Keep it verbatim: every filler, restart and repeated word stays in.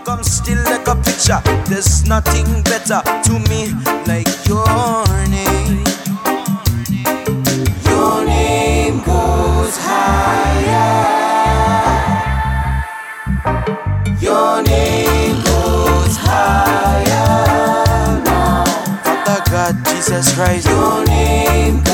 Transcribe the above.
come still like a picture. There's nothing better to me like your name. Your name goes higher. Your name goes higher now. Father God, Jesus Christ, your name